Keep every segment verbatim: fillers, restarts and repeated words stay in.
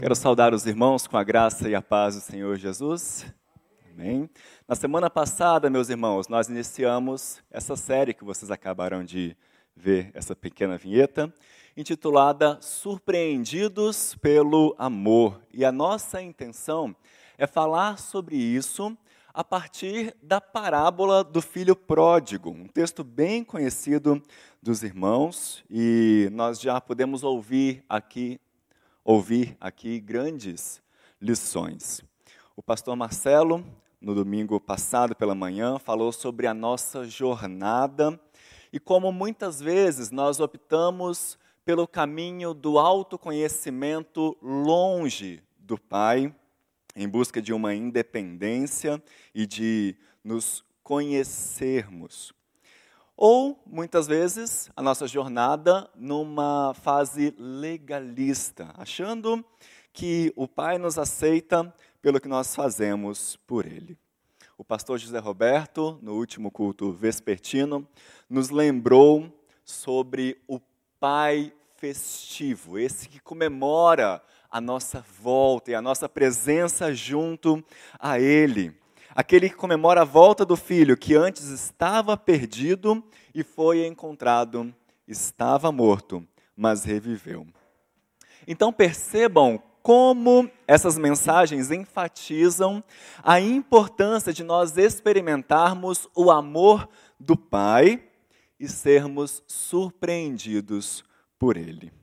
Quero saudar os irmãos com a graça e a paz do Senhor Jesus. Amém. Na semana passada, meus irmãos, nós iniciamos essa série que vocês acabaram de ver, essa pequena vinheta, intitulada Surpreendidos pelo Amor. E a nossa intenção é falar sobre isso a partir da parábola do filho pródigo, um texto bem conhecido dos irmãos, e nós já podemos ouvir aqui ouvir aqui grandes lições. O pastor Marcelo, no domingo passado pela manhã, falou sobre a nossa jornada e como muitas vezes nós optamos pelo caminho do autoconhecimento longe do Pai, em busca de uma independência e de nos conhecermos. Ou, muitas vezes, a nossa jornada numa fase legalista, achando que o Pai nos aceita pelo que nós fazemos por Ele. O pastor José Roberto, no último culto vespertino, nos lembrou sobre o Pai festivo, esse que comemora a nossa volta e a nossa presença junto a Ele. Aquele que comemora a volta do filho que antes estava perdido e foi encontrado, estava morto, mas reviveu. Então percebam como essas mensagens enfatizam a importância de nós experimentarmos o amor do Pai e sermos surpreendidos por Ele.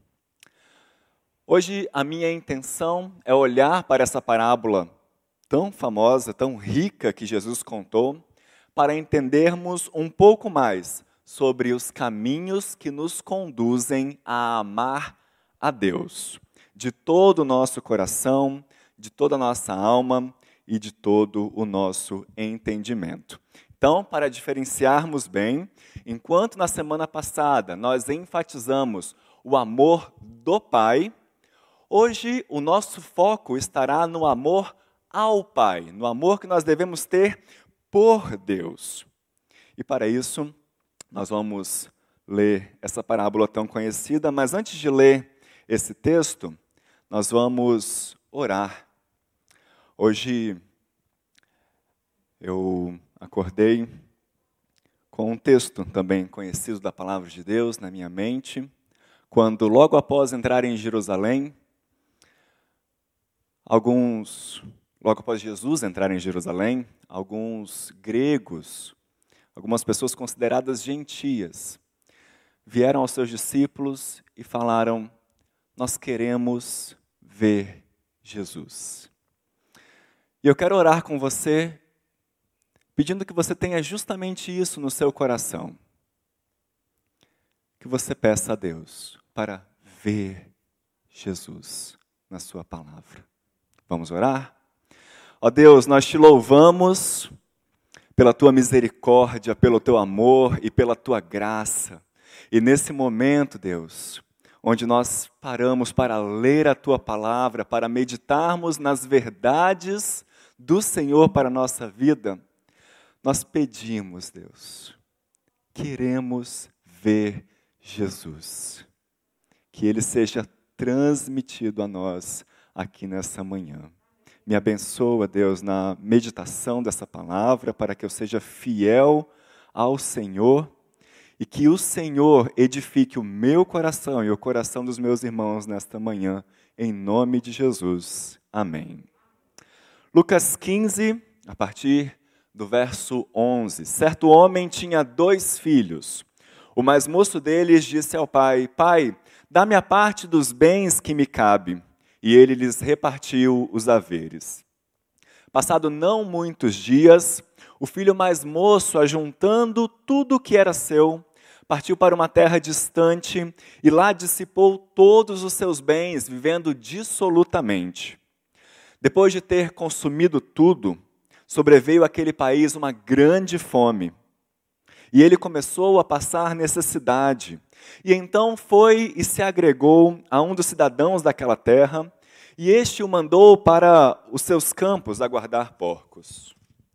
Hoje a minha intenção é olhar para essa parábola tão famosa, tão rica que Jesus contou, para entendermos um pouco mais sobre os caminhos que nos conduzem a amar a Deus, de todo o nosso coração, de toda a nossa alma e de todo o nosso entendimento. Então, para diferenciarmos bem, enquanto na semana passada nós enfatizamos o amor do Pai, hoje o nosso foco estará no amor ao Pai, no amor que nós devemos ter por Deus. E para isso, nós vamos ler essa parábola tão conhecida, mas antes de ler esse texto, nós vamos orar. Hoje, eu acordei com um texto também conhecido da Palavra de Deus na minha mente, quando logo após entrar em Jerusalém, alguns... Logo após Jesus entrar em Jerusalém, alguns gregos, algumas pessoas consideradas gentias, vieram aos seus discípulos e falaram: nós queremos ver Jesus. E eu quero orar com você, pedindo que você tenha justamente isso no seu coração. Que você peça a Deus para ver Jesus na sua palavra. Vamos orar? Ó Deus, nós te louvamos pela tua misericórdia, pelo teu amor e pela tua graça. E nesse momento, Deus, onde nós paramos para ler a tua palavra, para meditarmos nas verdades do Senhor para a nossa vida, nós pedimos, Deus, queremos ver Jesus. Que Ele seja transmitido a nós aqui nessa manhã. Me abençoa, Deus, na meditação dessa palavra, para que eu seja fiel ao Senhor e que o Senhor edifique o meu coração e o coração dos meus irmãos nesta manhã, em nome de Jesus. Amém. Lucas quinze, a partir do verso onze. Certo homem tinha dois filhos. O mais moço deles disse ao pai: Pai, dá-me a parte dos bens que me cabe. E ele lhes repartiu os haveres. Passado não muitos dias, o filho mais moço, ajuntando tudo o que era seu, partiu para uma terra distante e lá dissipou todos os seus bens, vivendo dissolutamente. Depois de ter consumido tudo, sobreveio àquele país uma grande fome. E ele começou a passar necessidade. E então foi e se agregou a um dos cidadãos daquela terra, e este o mandou para os seus campos a guardar porcos.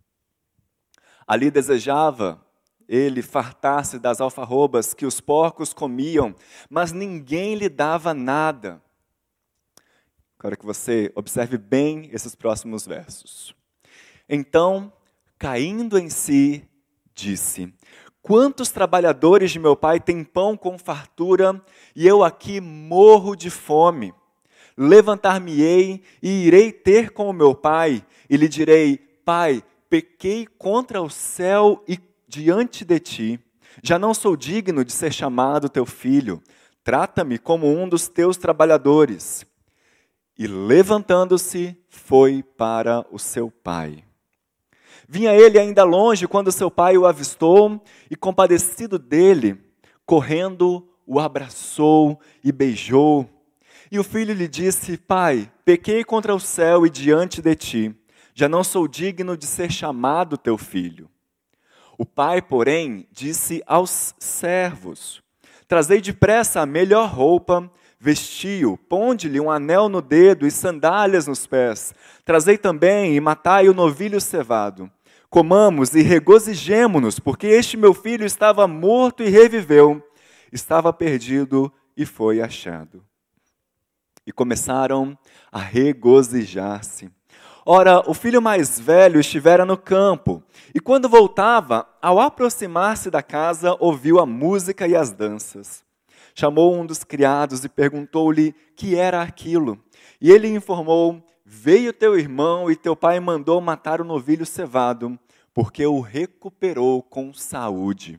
Ali desejava ele fartar-se das alfarrobas que os porcos comiam, mas ninguém lhe dava nada. Quero que você observe bem esses próximos versos. Então, caindo em si, disse: quantos trabalhadores de meu pai têm pão com fartura, e eu aqui morro de fome? Levantar-me-ei e irei ter com o meu pai, e lhe direi: Pai, pequei contra o céu e diante de ti. Já não sou digno de ser chamado teu filho. Trata-me como um dos teus trabalhadores. E levantando-se, foi para o seu pai. Vinha ele ainda longe quando seu pai o avistou, e compadecido dele, correndo, o abraçou e beijou. E o filho lhe disse: Pai, pequei contra o céu e diante de ti. Já não sou digno de ser chamado teu filho. O pai, porém, disse aos servos: Trazei depressa a melhor roupa, vestiu, ponde-lhe um anel no dedo e sandálias nos pés. Trazei também e matai o novilho cevado. Comamos e regozijemo-nos, porque este meu filho estava morto e reviveu, estava perdido e foi achado. E começaram a regozijar-se. Ora, o filho mais velho estivera no campo, e quando voltava, ao aproximar-se da casa, ouviu a música e as danças. Chamou um dos criados e perguntou-lhe que era aquilo. E ele informou: veio teu irmão e teu pai mandou matar o novilho cevado, porque o recuperou com saúde.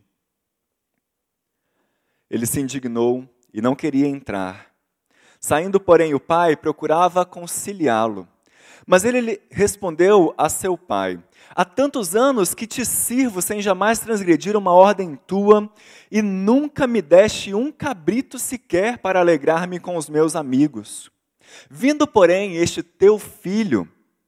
Ele se indignou e não queria entrar. Saindo, porém, o pai procurava conciliá-lo. Mas ele lhe respondeu a seu pai: há tantos anos que te sirvo sem jamais transgredir uma ordem tua, e nunca me deste um cabrito sequer para alegrar-me com os meus amigos. Vindo, porém, este teu filho,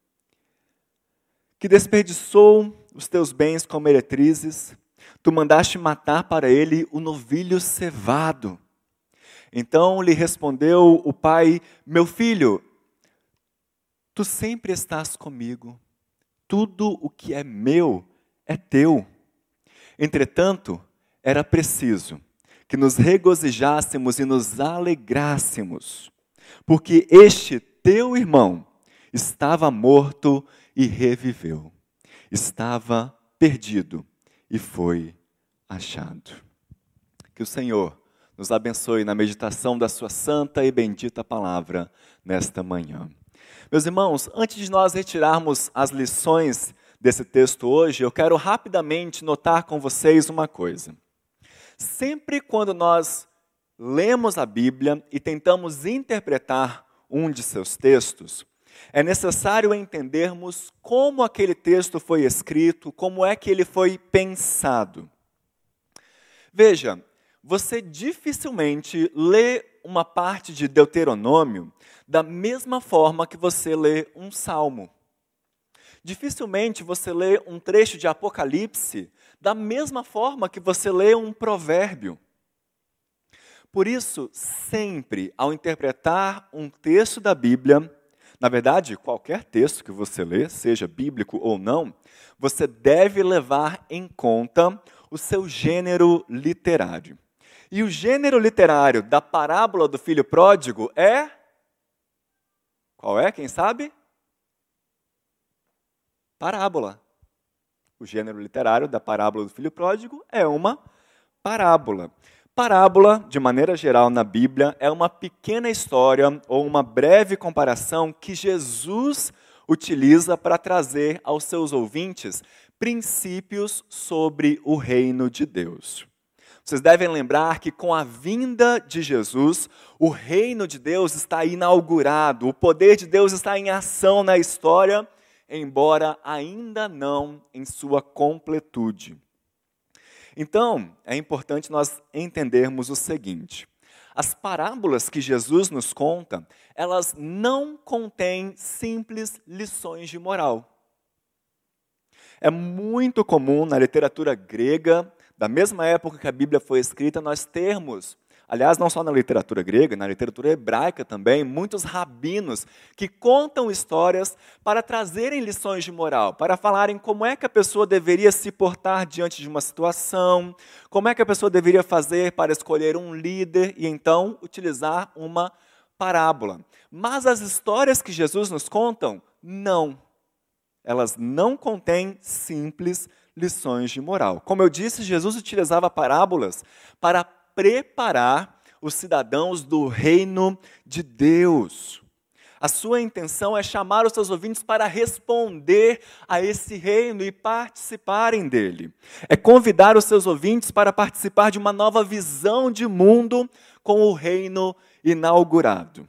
que desperdiçou os teus bens com meretrizes, tu mandaste matar para ele o novilho cevado. Então lhe respondeu o pai: meu filho, tu sempre estás comigo, tudo o que é meu é teu. Entretanto, era preciso que nos regozijássemos e nos alegrássemos, porque este teu irmão estava morto e reviveu, estava perdido e foi achado. Que o Senhor nos abençoe na meditação da sua santa e bendita palavra nesta manhã. Meus irmãos, antes de nós retirarmos as lições desse texto hoje, eu quero rapidamente notar com vocês uma coisa. Sempre quando nós lemos a Bíblia e tentamos interpretar um de seus textos, é necessário entendermos como aquele texto foi escrito, como é que ele foi pensado. Veja, você dificilmente lê uma parte de Deuteronômio da mesma forma que você lê um salmo. Dificilmente você lê um trecho de Apocalipse da mesma forma que você lê um provérbio. Por isso, sempre ao interpretar um texto da Bíblia, na verdade, qualquer texto que você lê, seja bíblico ou não, você deve levar em conta o seu gênero literário. E o gênero literário da parábola do filho pródigo é... Qual é? Quem sabe? Parábola. O gênero literário da parábola do filho pródigo é uma parábola. Parábola, de maneira geral na Bíblia, é uma pequena história ou uma breve comparação que Jesus utiliza para trazer aos seus ouvintes princípios sobre o reino de Deus. Vocês devem lembrar que com a vinda de Jesus, o reino de Deus está inaugurado, o poder de Deus está em ação na história, embora ainda não em sua completude. Então, é importante nós entendermos o seguinte: as parábolas que Jesus nos conta, elas não contêm simples lições de moral. É muito comum na literatura grega, da mesma época que a Bíblia foi escrita, nós termos, aliás, não só na literatura grega, na literatura hebraica também, muitos rabinos que contam histórias para trazerem lições de moral, para falarem como é que a pessoa deveria se portar diante de uma situação, como é que a pessoa deveria fazer para escolher um líder e então utilizar uma parábola. Mas as histórias que Jesus nos contam, não. Elas não contêm simples lições de moral. Como eu disse, Jesus utilizava parábolas para preparar os cidadãos do reino de Deus. A sua intenção é chamar os seus ouvintes para responder a esse reino e participarem dele. É convidar os seus ouvintes para participar de uma nova visão de mundo com o reino inaugurado.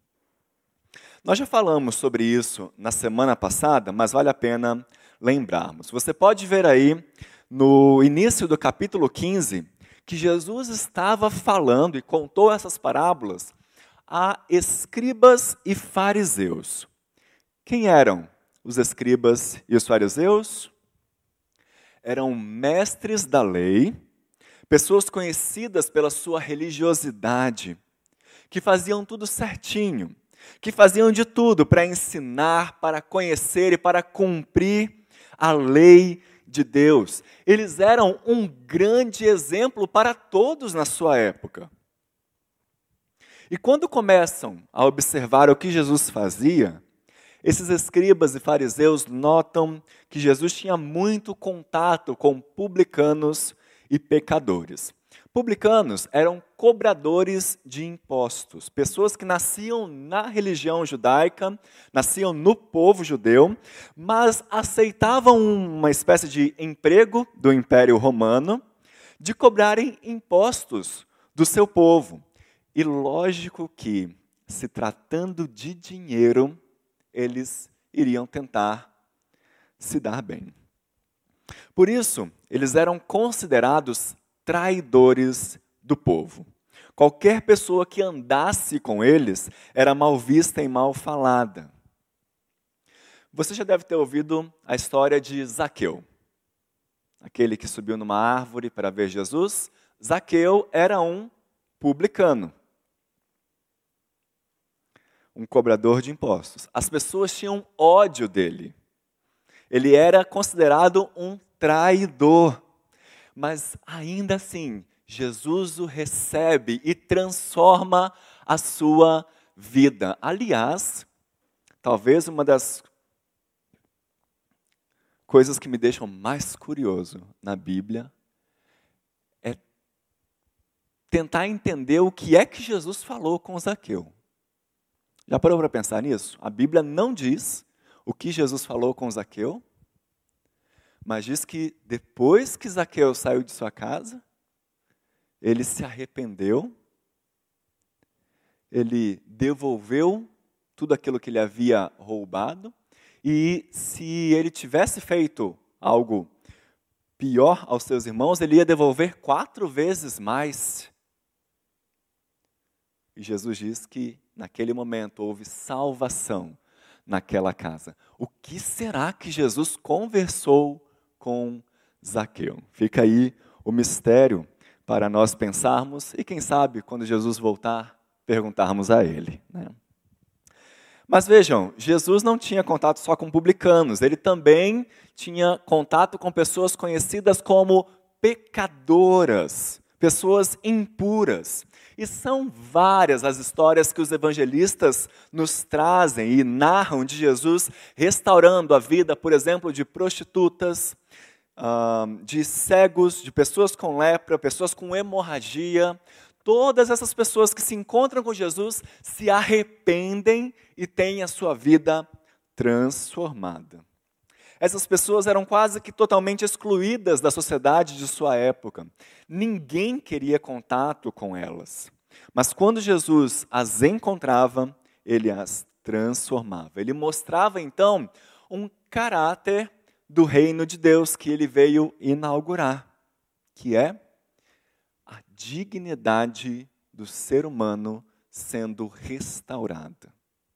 Nós já falamos sobre isso na semana passada, mas vale a pena lembrarmos. Você pode ver aí, no início do capítulo quinze, que Jesus estava falando e contou essas parábolas a escribas e fariseus. Quem eram os escribas e os fariseus? Eram mestres da lei, pessoas conhecidas pela sua religiosidade, que faziam tudo certinho, que faziam de tudo para ensinar, para conhecer e para cumprir a lei de Deus. Eles eram um grande exemplo para todos na sua época. E quando começam a observar o que Jesus fazia, esses escribas e fariseus notam que Jesus tinha muito contato com publicanos e pecadores. Publicanos eram cobradores de impostos, pessoas que nasciam na religião judaica, nasciam no povo judeu, mas aceitavam uma espécie de emprego do Império Romano de cobrarem impostos do seu povo. E lógico que, se tratando de dinheiro, eles iriam tentar se dar bem. Por isso, eles eram considerados traidores do povo. Qualquer pessoa que andasse com eles era mal vista e mal falada. Você já deve ter ouvido a história de Zaqueu, aquele que subiu numa árvore para ver Jesus. Zaqueu era um publicano, um cobrador de impostos. As pessoas tinham ódio dele. Ele era considerado um traidor. Mas ainda assim, Jesus o recebe e transforma a sua vida. Aliás, talvez uma das coisas que me deixam mais curioso na Bíblia é tentar entender o que é que Jesus falou com Zaqueu. Já parou para pensar nisso? A Bíblia não diz o que Jesus falou com Zaqueu, mas diz que depois que Zaqueu saiu de sua casa, ele se arrependeu, ele devolveu tudo aquilo que ele havia roubado, e se ele tivesse feito algo pior aos seus irmãos, ele ia devolver quatro vezes mais. E Jesus diz que naquele momento houve salvação naquela casa. O que será que Jesus conversou com Zaqueu? Fica aí o mistério para nós pensarmos e, quem sabe, quando Jesus voltar, perguntarmos a ele, né? Mas vejam, Jesus não tinha contato só com publicanos, ele também tinha contato com pessoas conhecidas como pecadoras, pessoas impuras. E são várias as histórias que os evangelistas nos trazem e narram de Jesus restaurando a vida, por exemplo, de prostitutas, de cegos, de pessoas com lepra, pessoas com hemorragia. Todas essas pessoas que se encontram com Jesus se arrependem e têm a sua vida transformada. Essas pessoas eram quase que totalmente excluídas da sociedade de sua época. Ninguém queria contato com elas. Mas quando Jesus as encontrava, ele as transformava. Ele mostrava então um caráter do reino de Deus que ele veio inaugurar, que é a dignidade do ser humano sendo restaurada.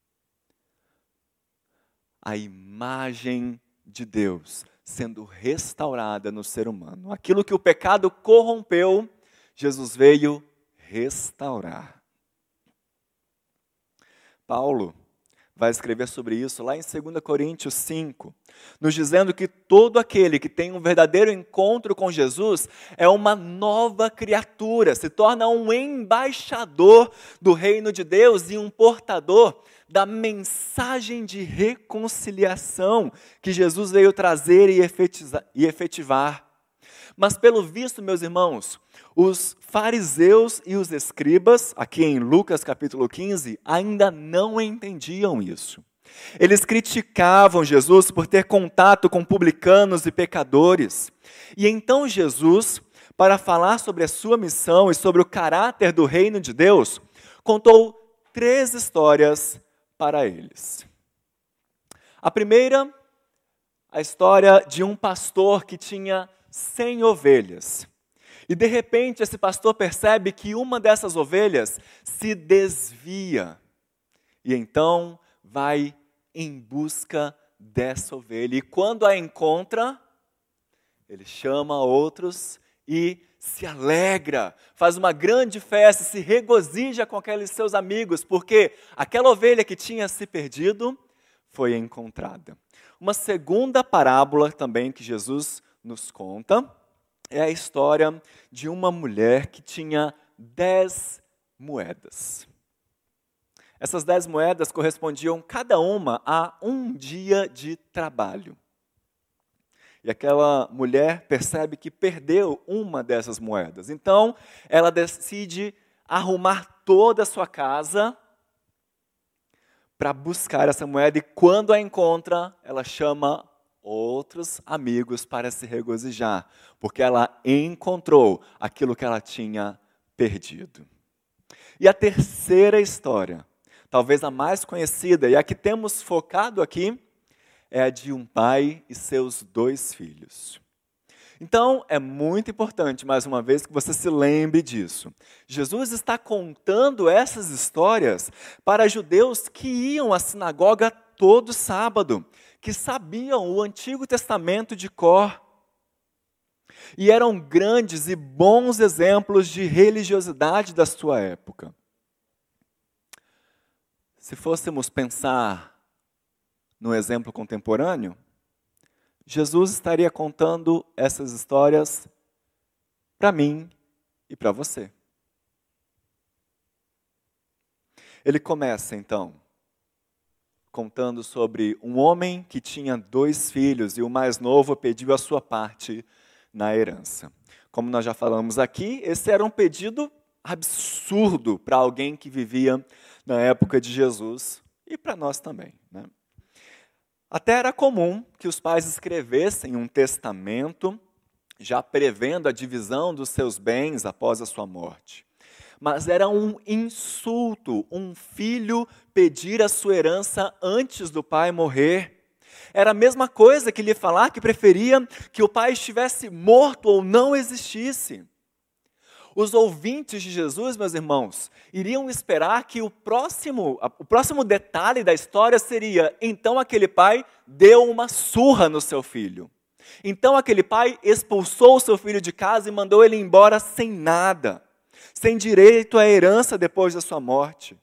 A imagem de Deus sendo restaurada no ser humano. Aquilo que o pecado corrompeu, Jesus veio restaurar. Paulo, vai escrever sobre isso lá em dois Coríntios cinco, nos dizendo que todo aquele que tem um verdadeiro encontro com Jesus é uma nova criatura, se torna um embaixador do reino de Deus e um portador da mensagem de reconciliação que Jesus veio trazer e efetivar. Mas pelo visto, meus irmãos, os fariseus e os escribas, aqui em Lucas capítulo quinze, ainda não entendiam isso. Eles criticavam Jesus por ter contato com publicanos e pecadores. E então Jesus, para falar sobre a sua missão e sobre o caráter do reino de Deus, contou três histórias para eles. A primeira, a história de um pastor que tinha cem ovelhas. E de repente esse pastor percebe que uma dessas ovelhas se desvia. E então vai em busca dessa ovelha. E quando a encontra, ele chama outros e se alegra, faz uma grande festa, se regozija com aqueles seus amigos, porque aquela ovelha que tinha se perdido foi encontrada. Uma segunda parábola também que Jesus nos conta é a história de uma mulher que tinha dez moedas. Essas dez moedas correspondiam cada uma a um dia de trabalho. E aquela mulher percebe que perdeu uma dessas moedas. Então, ela decide arrumar toda a sua casa para buscar essa moeda. E quando a encontra, ela chama outros amigos para se regozijar, porque ela encontrou aquilo que ela tinha perdido. E a terceira história, talvez a mais conhecida e a que temos focado aqui, é a de um pai e seus dois filhos. Então, é muito importante, mais uma vez, que você se lembre disso. Jesus está contando essas histórias para judeus que iam à sinagoga todo sábado, que sabiam o Antigo Testamento de cor. E eram grandes e bons exemplos de religiosidade da sua época. Se fôssemos pensar no exemplo contemporâneo, Jesus estaria contando essas histórias para mim e para você. Ele começa, então, contando sobre um homem que tinha dois filhos e o mais novo pediu a sua parte na herança. Como nós já falamos aqui, esse era um pedido absurdo para alguém que vivia na época de Jesus e para nós também, né? Até era comum que os pais escrevessem um testamento, já prevendo a divisão dos seus bens após a sua morte. Mas era um insulto um filho pedir a sua herança antes do pai morrer. Era a mesma coisa que lhe falar que preferia que o pai estivesse morto ou não existisse. Os ouvintes de Jesus, meus irmãos, iriam esperar que o próximo, o próximo detalhe da história seria: então aquele pai deu uma surra no seu filho. Então aquele pai expulsou o seu filho de casa e mandou ele embora sem nada, sem direito à herança depois da sua morte.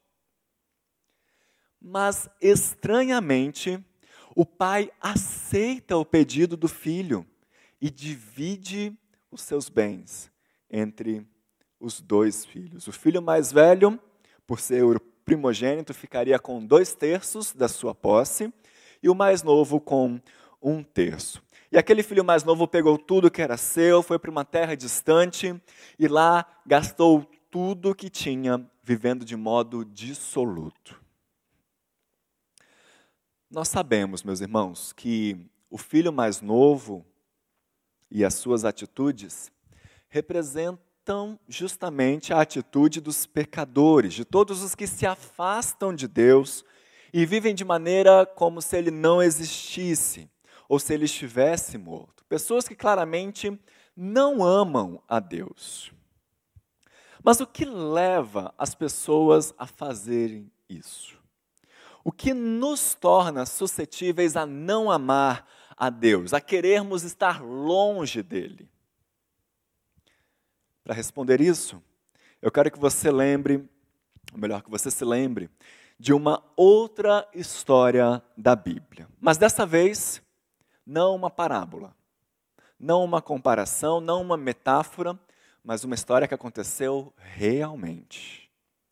Mas, estranhamente, o pai aceita o pedido do filho e divide os seus bens entre os dois filhos. O filho mais velho, por ser o primogênito, ficaria com dois terços da sua posse e o mais novo com um terço. E aquele filho mais novo pegou tudo que era seu, foi para uma terra distante e lá gastou tudo que tinha, vivendo de modo dissoluto. Nós sabemos, meus irmãos, que o filho mais novo e as suas atitudes representam justamente a atitude dos pecadores, de todos os que se afastam de Deus e vivem de maneira como se ele não existisse, ou se ele estivesse morto. Pessoas que claramente não amam a Deus. Mas o que leva as pessoas a fazerem isso? O que nos torna suscetíveis a não amar a Deus, a querermos estar longe dele? Para responder isso, eu quero que você lembre, ou melhor, que você se lembre, de uma outra história da Bíblia. Mas dessa vez, não uma parábola, não uma comparação, não uma metáfora, mas uma história que aconteceu realmente.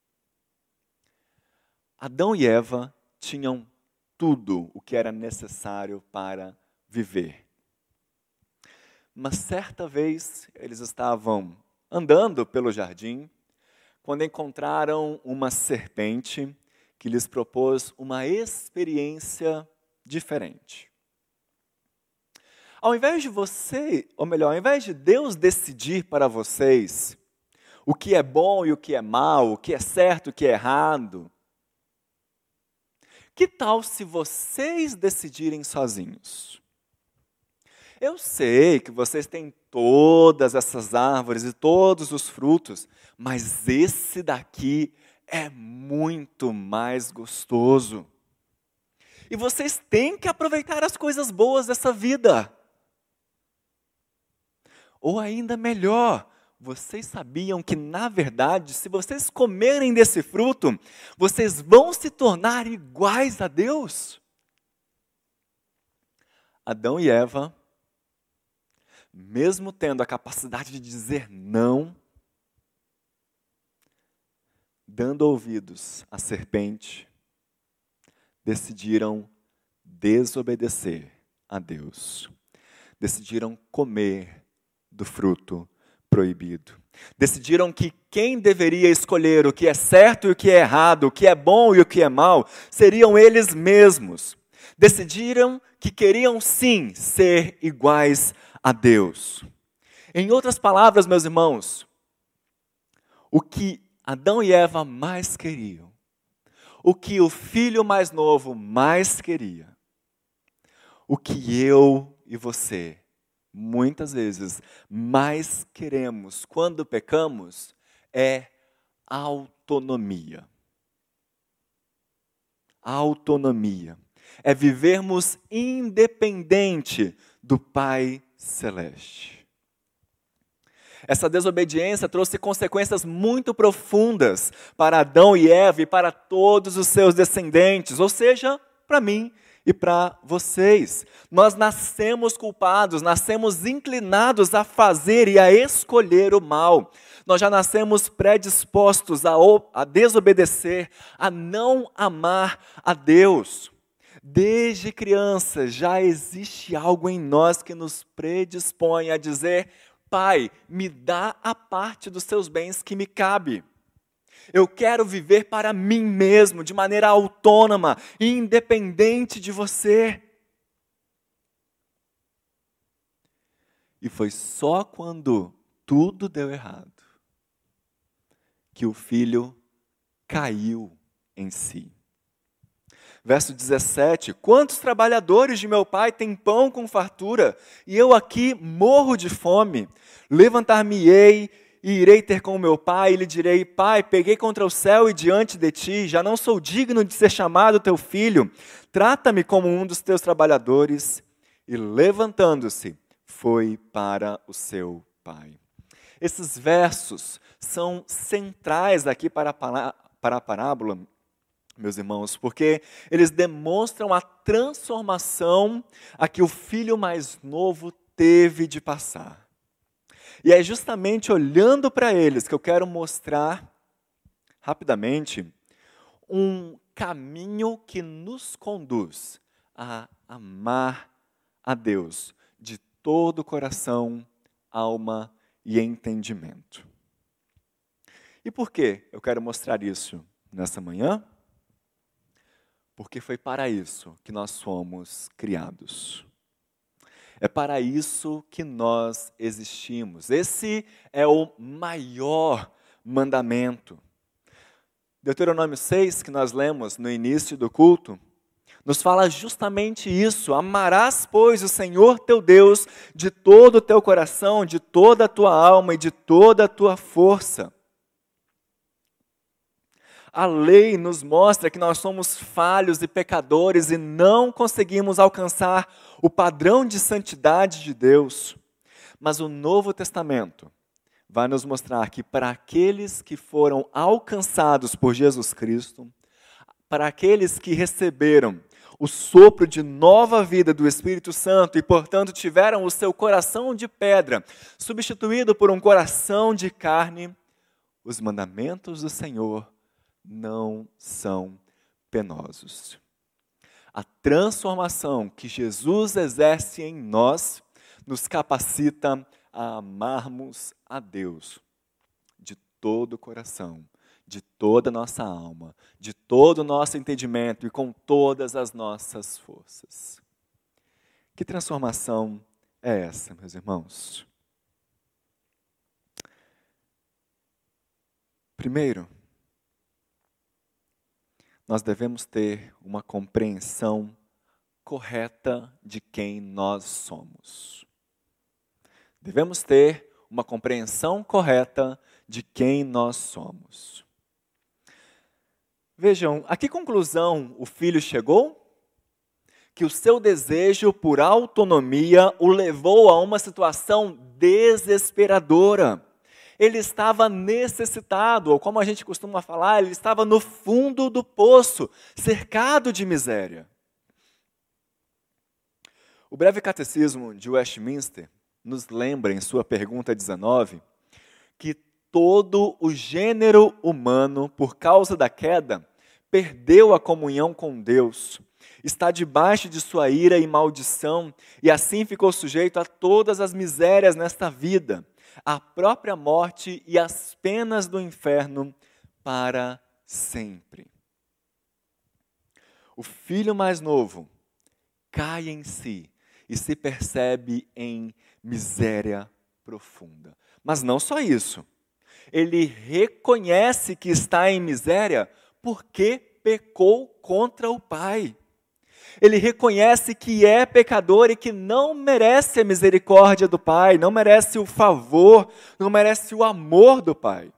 Adão e Eva tinham tudo o que era necessário para viver. Mas certa vez eles estavam andando pelo jardim, quando encontraram uma serpente que lhes propôs uma experiência diferente. Ao invés de você, ou melhor, ao invés de Deus decidir para vocês o que é bom e o que é mal, o que é certo e o que é errado, que tal se vocês decidirem sozinhos? Eu sei que vocês têm todas essas árvores e todos os frutos, mas esse daqui é muito mais gostoso. E vocês têm que aproveitar as coisas boas dessa vida. Ou ainda melhor, vocês sabiam que, na verdade, se vocês comerem desse fruto, vocês vão se tornar iguais a Deus? Adão e Eva, mesmo tendo a capacidade de dizer não, dando ouvidos à serpente, decidiram desobedecer a Deus. Decidiram comer do fruto proibido. Decidiram que quem deveria escolher o que é certo e o que é errado, o que é bom e o que é mal, seriam eles mesmos. Decidiram que queriam sim ser iguais a Deus. Em outras palavras, meus irmãos, o que Adão e Eva mais queriam, o que o filho mais novo mais queria, o que eu e você muitas vezes mais queremos quando pecamos é autonomia. Autonomia. É vivermos independente do Pai Celeste. Essa desobediência trouxe consequências muito profundas para Adão e Eva e para todos os seus descendentes, ou seja, para mim e para vocês. Nós nascemos culpados, nascemos inclinados a fazer e a escolher o mal. Nós já nascemos predispostos a, a desobedecer, a não amar a Deus. Desde criança já existe algo em nós que nos predispõe a dizer: Pai, me dá a parte dos seus bens que me cabe. Eu quero viver para mim mesmo, de maneira autônoma e independente de você. E foi só quando tudo deu errado que o filho caiu em si. Verso dezessete, quantos trabalhadores de meu pai têm pão com fartura, e eu aqui morro de fome? Levantar-me-ei e irei ter com o meu pai, e lhe direi: Pai, peguei contra o céu e diante de ti, já não sou digno de ser chamado teu filho, trata-me como um dos teus trabalhadores. E levantando-se, foi para o seu pai. Esses versos são centrais aqui para a, para a parábola, meus irmãos, porque eles demonstram a transformação a que o filho mais novo teve de passar. E é justamente olhando para eles que eu quero mostrar, rapidamente, um caminho que nos conduz a amar a Deus de todo o coração, alma e entendimento. E por que eu quero mostrar isso nessa manhã? Porque foi para isso que nós fomos criados. É para isso que nós existimos. Esse é o maior mandamento. Deuteronômio seis, que nós lemos no início do culto, nos fala justamente isso. Amarás, pois, o Senhor teu Deus de todo o teu coração, de toda a tua alma e de toda a tua força. A lei nos mostra que nós somos falhos e pecadores e não conseguimos alcançar o padrão de santidade de Deus. Mas o Novo Testamento vai nos mostrar que para aqueles que foram alcançados por Jesus Cristo, para aqueles que receberam o sopro de nova vida do Espírito Santo e, portanto, tiveram o seu coração de pedra substituído por um coração de carne, os mandamentos do Senhor não são penosos. A transformação que Jesus exerce em nós nos capacita a amarmos a Deus de todo o coração, de toda a nossa alma, de todo o nosso entendimento e com todas as nossas forças. Que transformação é essa, meus irmãos? Primeiro, nós devemos ter uma compreensão correta de quem nós somos. Devemos ter uma compreensão correta de quem nós somos. Vejam, a que conclusão o filho chegou? Que o seu desejo por autonomia o levou a uma situação desesperadora. Ele estava necessitado, ou como a gente costuma falar, ele estava no fundo do poço, cercado de miséria. O breve catecismo de Westminster nos lembra, em sua pergunta dezenove, que todo o gênero humano, por causa da queda, perdeu a comunhão com Deus, está debaixo de sua ira e maldição, e assim ficou sujeito a todas as misérias nesta vida, a própria morte e as penas do inferno para sempre. O filho mais novo cai em si e se percebe em miséria profunda. Mas não só isso. Ele reconhece que está em miséria porque pecou contra o Pai. Ele reconhece que é pecador e que não merece a misericórdia do Pai, não merece o favor, não merece o amor do Pai.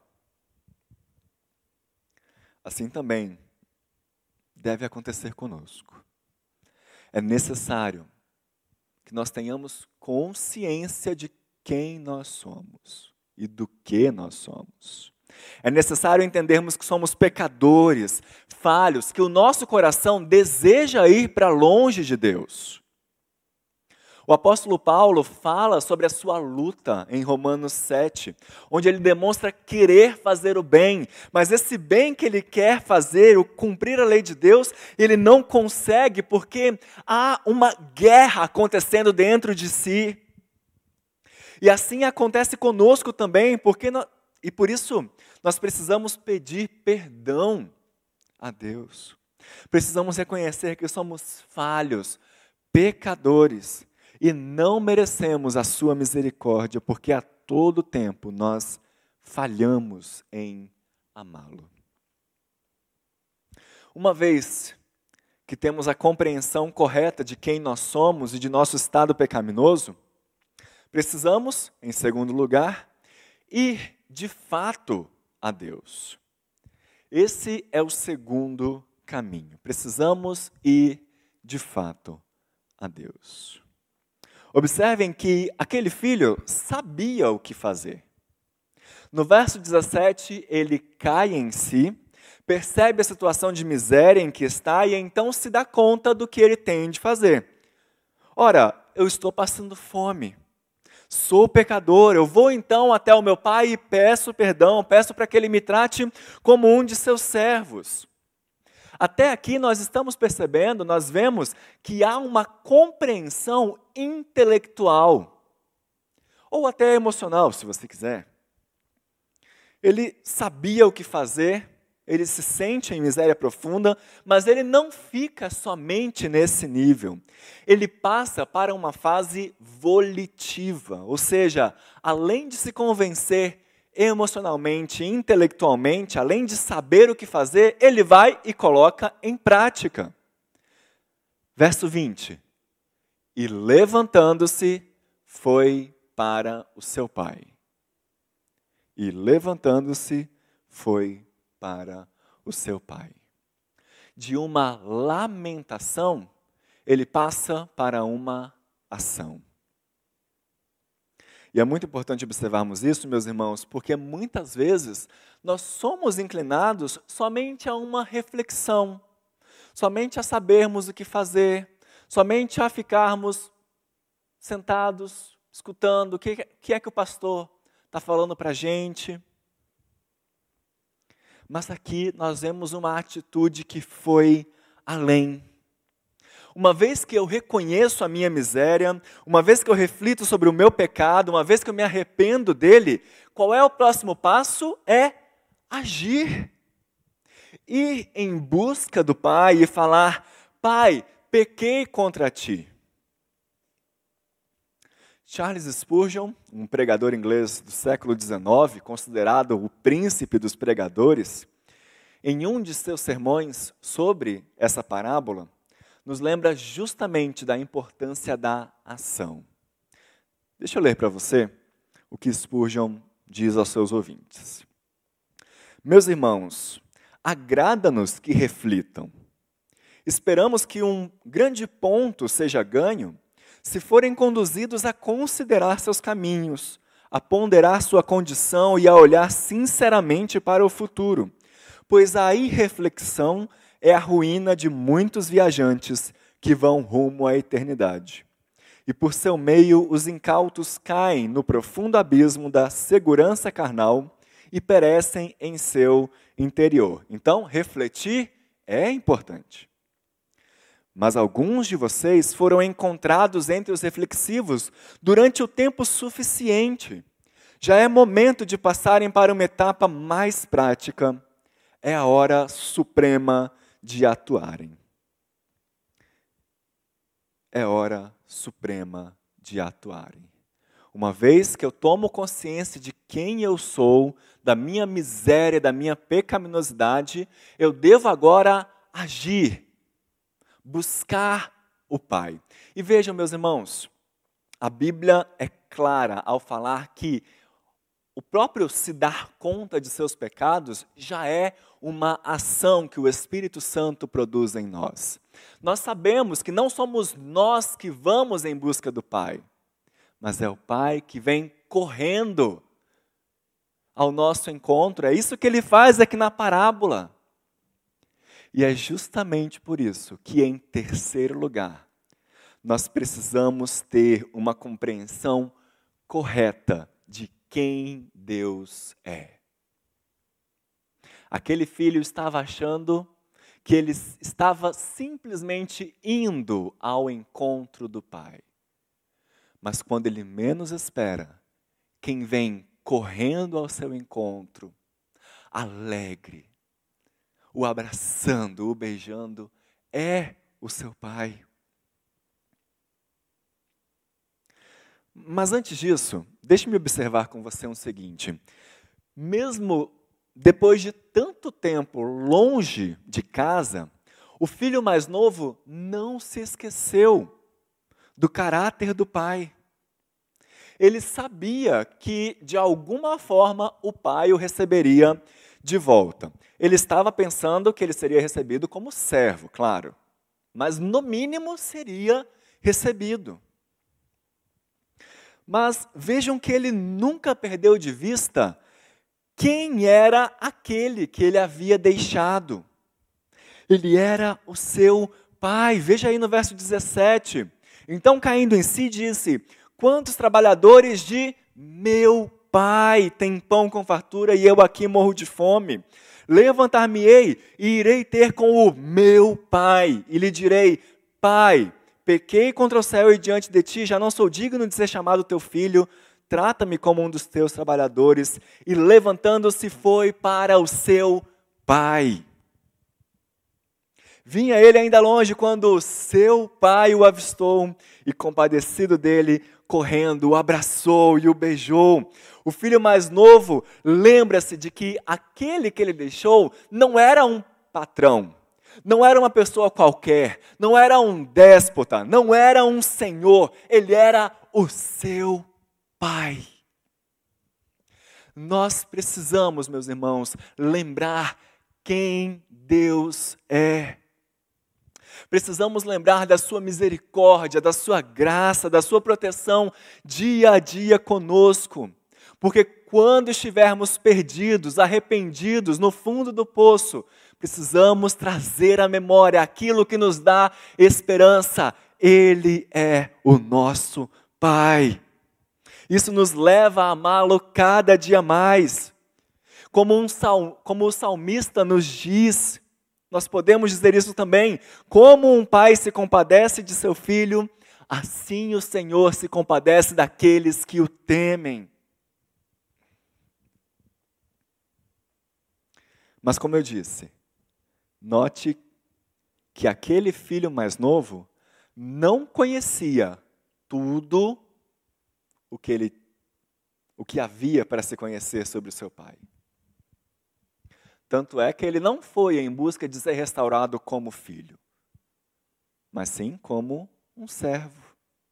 Assim também deve acontecer conosco. É necessário que nós tenhamos consciência de quem nós somos e do que nós somos. É necessário entendermos que somos pecadores, falhos, que o nosso coração deseja ir para longe de Deus. O apóstolo Paulo fala sobre a sua luta em Romanos sete, onde ele demonstra querer fazer o bem, mas esse bem que ele quer fazer, o cumprir a lei de Deus, ele não consegue porque há uma guerra acontecendo dentro de si. E assim acontece conosco também, porque nós, e por isso nós precisamos pedir perdão a Deus. Precisamos reconhecer que somos falhos, pecadores, e não merecemos a sua misericórdia, porque a todo tempo nós falhamos em amá-lo. Uma vez que temos a compreensão correta de quem nós somos e de nosso estado pecaminoso, precisamos, em segundo lugar, ir de fato a Deus. Esse é o segundo caminho. Precisamos ir de fato a Deus. Observem que aquele filho sabia o que fazer. No verso dezessete, ele cai em si, percebe a situação de miséria em que está e então se dá conta do que ele tem de fazer. Ora, eu estou passando fome. Sou pecador, eu vou então até o meu pai e peço perdão, peço para que ele me trate como um de seus servos. Até aqui nós estamos percebendo, nós vemos que há uma compreensão intelectual, ou até emocional, se você quiser. Ele sabia o que fazer, ele se sente em miséria profunda, mas ele não fica somente nesse nível. Ele passa para uma fase volitiva, ou seja, além de se convencer emocionalmente, intelectualmente, além de saber o que fazer, ele vai e coloca em prática. Verso vinte. E levantando-se, foi para o seu pai. E levantando-se, foi para o seu pai. De uma lamentação, ele passa para uma ação. E é muito importante observarmos isso, meus irmãos, porque muitas vezes nós somos inclinados somente a uma reflexão, somente a sabermos o que fazer, somente a ficarmos sentados, escutando o que, que é que o pastor está falando para a gente. Mas aqui nós vemos uma atitude que foi além. Uma vez que eu reconheço a minha miséria, uma vez que eu reflito sobre o meu pecado, uma vez que eu me arrependo dele, qual é o próximo passo? É agir. Ir em busca do Pai e falar: Pai, pequei contra ti. Charles Spurgeon, um pregador inglês do século dezenove, considerado o príncipe dos pregadores, em um de seus sermões sobre essa parábola, nos lembra justamente da importância da ação. Deixa eu ler para você o que Spurgeon diz aos seus ouvintes. Meus irmãos, agrada-nos que reflitam. Esperamos que um grande ponto seja ganho se forem conduzidos a considerar seus caminhos, a ponderar sua condição e a olhar sinceramente para o futuro, pois a irreflexão é a ruína de muitos viajantes que vão rumo à eternidade. E por seu meio os incautos caem no profundo abismo da segurança carnal e perecem em seu interior. Então, refletir é importante. Mas alguns de vocês foram encontrados entre os reflexivos durante o tempo suficiente. Já é momento de passarem para uma etapa mais prática. É a hora suprema de atuarem. É hora suprema de atuarem. Uma vez que eu tomo consciência de quem eu sou, da minha miséria, da minha pecaminosidade, eu devo agora agir, buscar o Pai. E vejam, meus irmãos, a Bíblia é clara ao falar que o próprio se dar conta de seus pecados já é uma ação que o Espírito Santo produz em nós. Nós sabemos que não somos nós que vamos em busca do Pai, mas é o Pai que vem correndo ao nosso encontro. É isso que ele faz aqui na parábola. E é justamente por isso que, em terceiro lugar, nós precisamos ter uma compreensão correta de quem Deus é. Aquele filho estava achando que ele estava simplesmente indo ao encontro do Pai. Mas quando ele menos espera, quem vem correndo ao seu encontro, alegre, o abraçando, o beijando, é o seu Pai. Mas antes disso, deixe-me observar com você o seguinte. Mesmo depois de tanto tempo longe de casa, o filho mais novo não se esqueceu do caráter do pai. Ele sabia que, de alguma forma, o pai o receberia de volta. Ele estava pensando que ele seria recebido como servo, claro, mas no mínimo seria recebido. Mas vejam que ele nunca perdeu de vista quem era aquele que ele havia deixado. Ele era o seu pai. Veja aí no verso dezessete. Então, caindo em si, disse: quantos trabalhadores de meu pai têm pão com fartura e eu aqui morro de fome? Levantar-me-ei e irei ter com o meu pai e lhe direi: Pai, pequei contra o céu e diante de ti, já não sou digno de ser chamado teu filho, trata-me como um dos teus trabalhadores. E levantando-se foi para o seu pai. Vinha ele ainda longe quando o seu pai o avistou e, compadecido dele, correndo, o abraçou e o beijou. O filho mais novo lembra-se de que aquele que ele deixou não era um patrão, não era uma pessoa qualquer, não era um déspota, não era um senhor, ele era o seu pai. Nós precisamos, meus irmãos, lembrar quem Deus é. Precisamos lembrar da sua misericórdia, da sua graça, da sua proteção dia a dia conosco. Porque quando estivermos perdidos, arrependidos, no fundo do poço, precisamos trazer à memória aquilo que nos dá esperança. Ele é o nosso Pai. Isso nos leva a amá-lo cada dia mais. Como, um sal, como o salmista nos diz, nós podemos dizer isso também. Como um pai se compadece de seu filho, assim o Senhor se compadece daqueles que o temem. Mas como eu disse, note que aquele filho mais novo não conhecia tudo o que, ele, o que havia para se conhecer sobre o seu pai. Tanto é que ele não foi em busca de ser restaurado como filho, mas sim como um servo.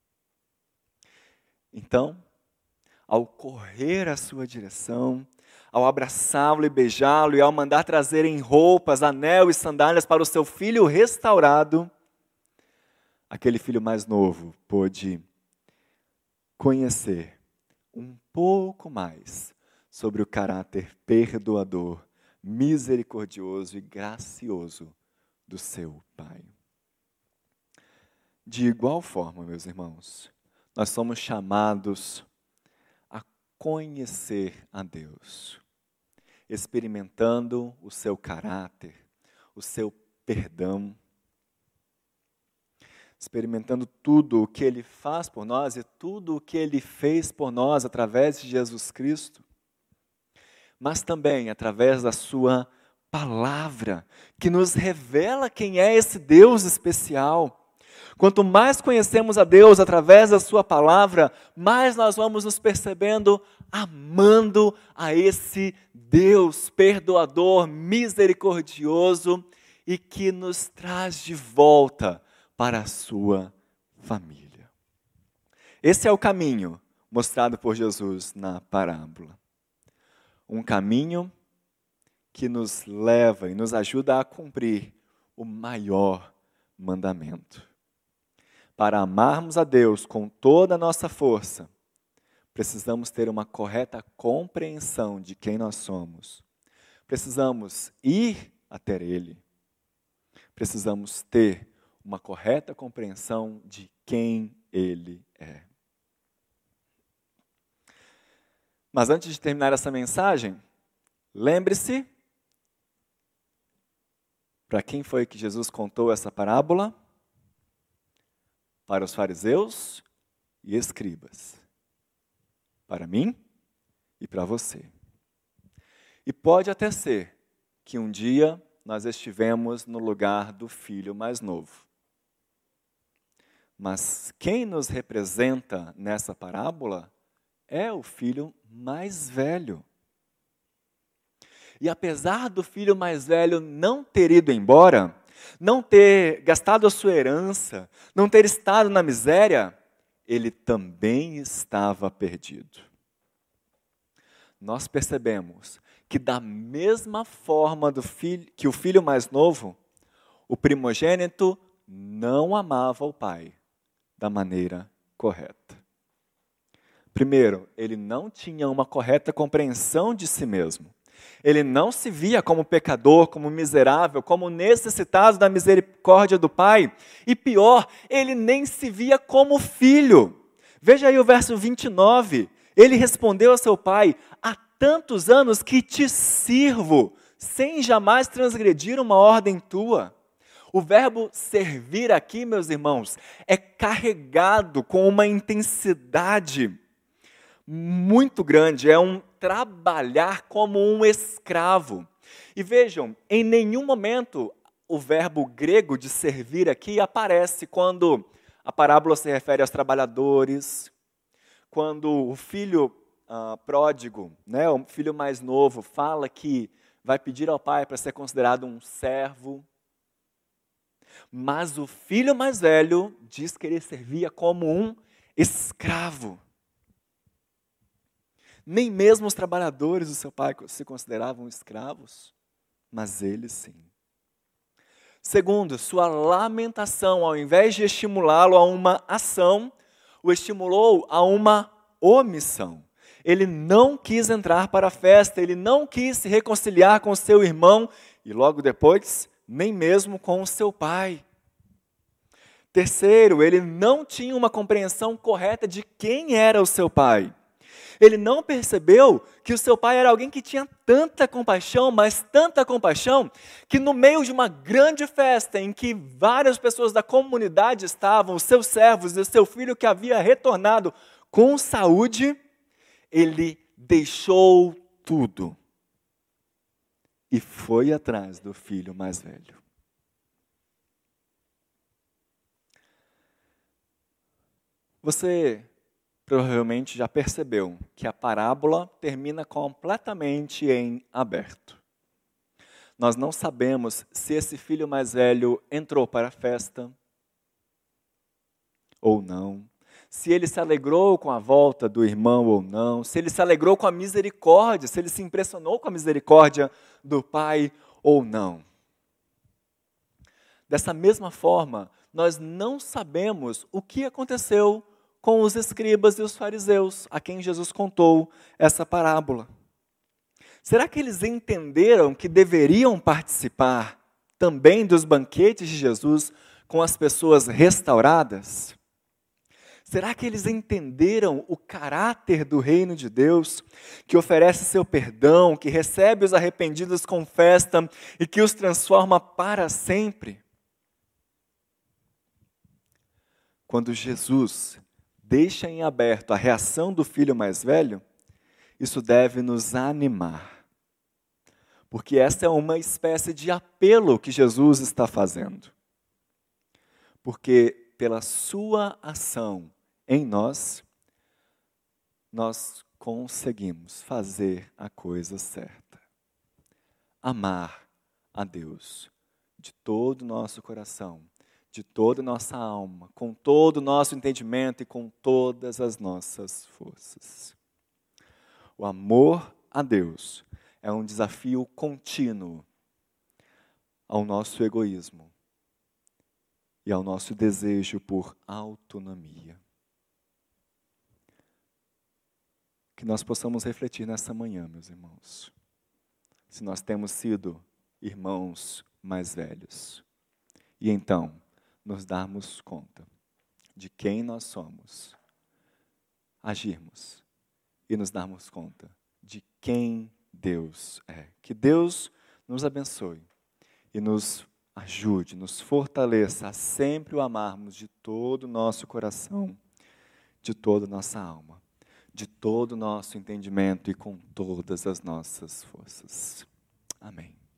Então, ao correr à sua direção, ao abraçá-lo e beijá-lo, e ao mandar trazerem roupas, anel e sandálias para o seu filho restaurado, aquele filho mais novo pôde conhecer um pouco mais sobre o caráter perdoador, misericordioso e gracioso do seu Pai. De igual forma, meus irmãos, nós somos chamados a conhecer a Deus, experimentando o seu caráter, o seu perdão, experimentando tudo o que Ele faz por nós e tudo o que Ele fez por nós através de Jesus Cristo, mas também através da sua palavra, que nos revela quem é esse Deus especial. Quanto mais conhecemos a Deus através da sua palavra, mais nós vamos nos percebendo amando a esse Deus perdoador, misericordioso e que nos traz de volta para a sua família. Esse é o caminho mostrado por Jesus na parábola. Um caminho que nos leva e nos ajuda a cumprir o maior mandamento. Para amarmos a Deus com toda a nossa força, precisamos ter uma correta compreensão de quem nós somos. Precisamos ir até Ele. Precisamos ter uma correta compreensão de quem Ele é. Mas antes de terminar essa mensagem, lembre-se, para quem foi que Jesus contou essa parábola? Para os fariseus e escribas. Para mim e para você. E pode até ser que um dia nós estivemos no lugar do filho mais novo. Mas quem nos representa nessa parábola é o filho mais velho. E apesar do filho mais velho não ter ido embora, não ter gastado a sua herança, não ter estado na miséria, ele também estava perdido. Nós percebemos que da mesma forma do filho, que o filho mais novo, o primogênito não amava o pai da maneira correta. Primeiro, ele não tinha uma correta compreensão de si mesmo. Ele não se via como pecador, como miserável, como necessitado da misericórdia do Pai. E pior, ele nem se via como filho. Veja aí o verso vinte e nove. Ele respondeu a seu pai: há tantos anos que te sirvo, sem jamais transgredir uma ordem tua. O verbo servir aqui, meus irmãos, é carregado com uma intensidade muito grande, é um trabalhar como um escravo. E vejam, em nenhum momento o verbo grego de servir aqui aparece quando a parábola se refere aos trabalhadores, quando o filho uh, pródigo, né, o filho mais novo, fala que vai pedir ao pai para ser considerado um servo. Mas o filho mais velho diz que ele servia como um escravo. Nem mesmo os trabalhadores do seu pai se consideravam escravos, mas ele sim. Segundo, sua lamentação, ao invés de estimulá-lo a uma ação, o estimulou a uma omissão. Ele não quis entrar para a festa, ele não quis se reconciliar com seu irmão e logo depois, nem mesmo com o seu pai. Terceiro, ele não tinha uma compreensão correta de quem era o seu pai. Ele não percebeu que o seu pai era alguém que tinha tanta compaixão, mas tanta compaixão, que no meio de uma grande festa em que várias pessoas da comunidade estavam, os seus servos e o seu filho que havia retornado com saúde, ele deixou tudo e foi atrás do filho mais velho. Você provavelmente já percebeu que a parábola termina completamente em aberto. Nós não sabemos se esse filho mais velho entrou para a festa ou não, se ele se alegrou com a volta do irmão ou não, se ele se alegrou com a misericórdia, se ele se impressionou com a misericórdia do pai ou não. Dessa mesma forma, nós não sabemos o que aconteceu com os escribas e os fariseus, a quem Jesus contou essa parábola. Será que eles entenderam que deveriam participar também dos banquetes de Jesus com as pessoas restauradas? Será que eles entenderam o caráter do reino de Deus, que oferece seu perdão, que recebe os arrependidos com festa e que os transforma para sempre? Quando Jesus deixa em aberto a reação do filho mais velho, isso deve nos animar. Porque essa é uma espécie de apelo que Jesus está fazendo. Porque pela sua ação em nós, nós conseguimos fazer a coisa certa. Amar a Deus de todo o nosso coração, de toda a nossa alma, com todo o nosso entendimento e com todas as nossas forças. O amor a Deus é um desafio contínuo ao nosso egoísmo e ao nosso desejo por autonomia. Que nós possamos refletir nessa manhã, meus irmãos, se nós temos sido irmãos mais velhos. E então, nos darmos conta de quem nós somos, agirmos e nos darmos conta de quem Deus é. Que Deus nos abençoe e nos ajude, nos fortaleça a sempre o amarmos de todo o nosso coração, de toda a nossa alma, de todo o nosso entendimento e com todas as nossas forças. Amém.